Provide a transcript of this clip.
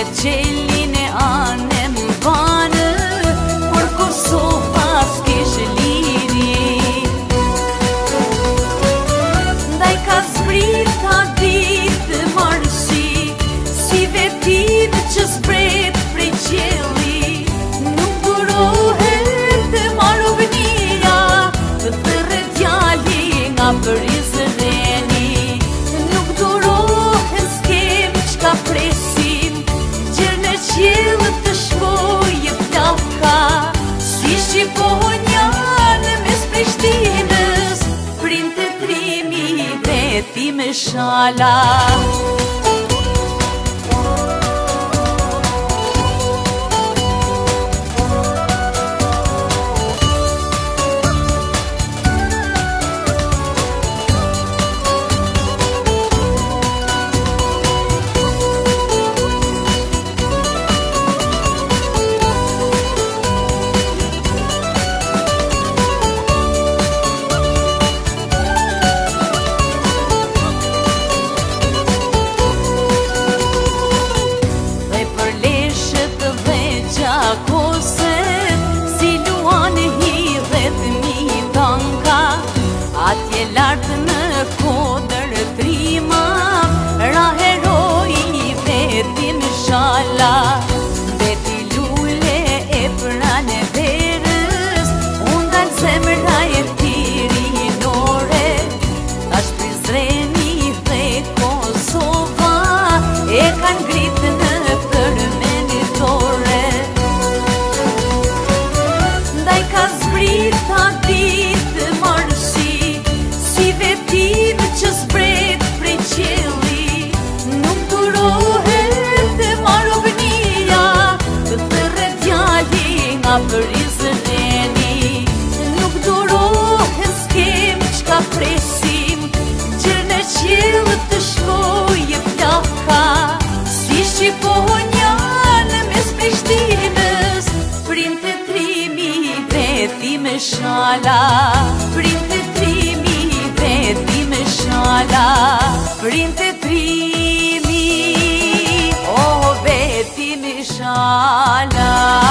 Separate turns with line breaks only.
qelin e anem banë, por Kosova s'kish liri. Ndaj ka zbrita ditë marshi, si vetin që zbret prej qelli. Nuk durohet të marrëvnia, të thërë djali nga Prizreni. Nuk durohet s'kem qka presim, gjerë në qelë të shkojë plaka. Si Shqiponja në mes Prishtinës, printe trimi veti me shala. Si luan hidhet mi tanka, atje lartë në kodër trima, ra heroi vetin shala. Veti lule e pranë verës, undal zemra e tirinore. Tash Prizreni dhe Kosova e kanë ngritë në përmenditore. Ka ditë marshi, si vetin që zbret prej qelli. Nuk durohet të marrëvnia, të thërë djali nga Prizreni. Nuk durohet s'kem qka presim, gjerë në qelë të shkojë plaka. Si Shqiponja në mes Prishtinës, printe trimi veti me shala. Printe trimi veti me shala. Printe trimi, oh, veti me shala.